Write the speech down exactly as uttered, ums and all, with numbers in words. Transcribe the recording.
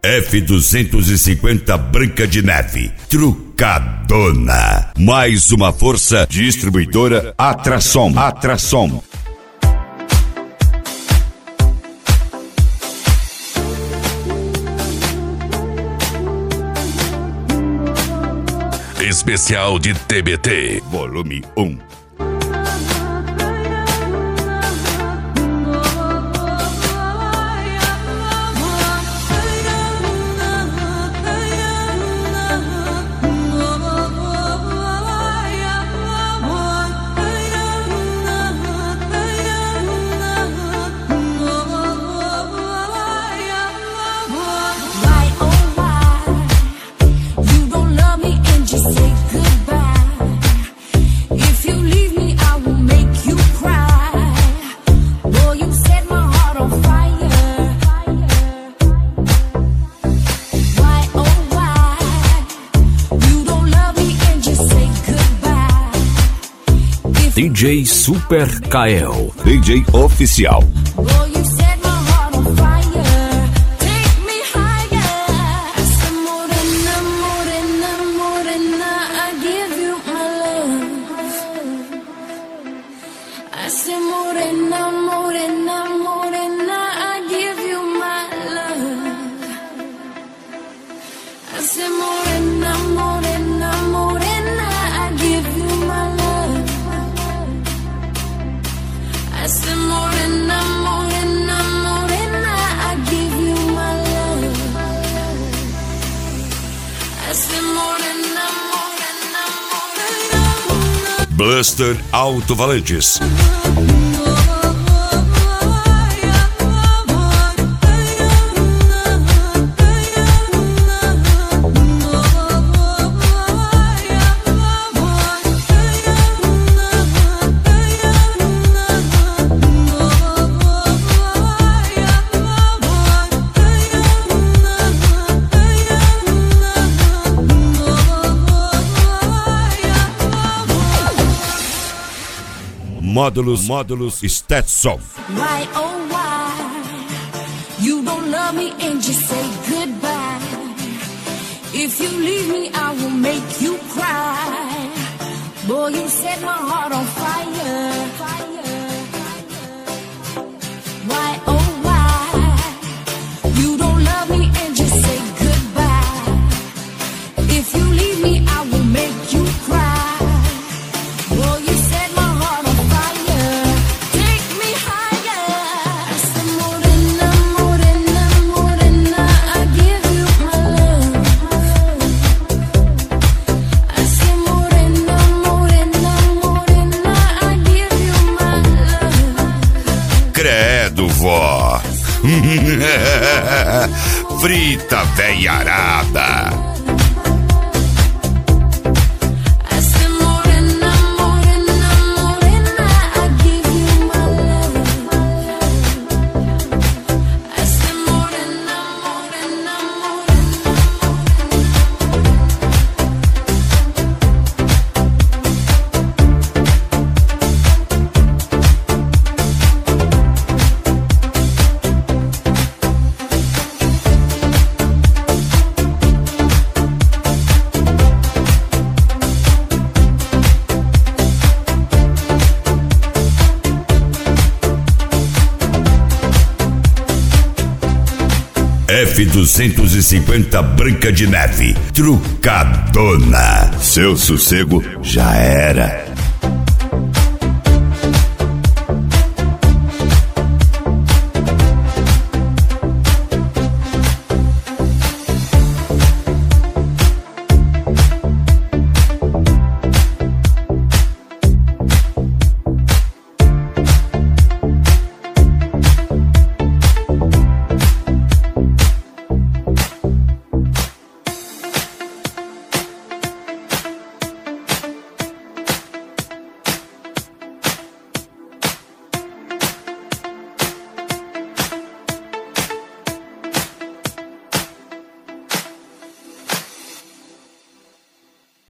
F duzentos e cinquenta Branca de Neve, trucadona. Mais uma força distribuidora Atrasom. Atrasom. Especial de T B T, volume um. D J Super Kael, D J oficial. Blaster Alto-Valantes. Módulos, módulos Stetson. Why, oh why you don't love me and just say goodbye? If you leave me, I will make you cry. Boy, you set my heart on fire. Why, oh why you don't love me and just say goodbye? If you leave me, I will make you cry. Boy, you set my heart on fire. Credo, vó. Frita veiarada. F duzentos e cinquenta Branca de Neve, trucadona. Seu sossego já era.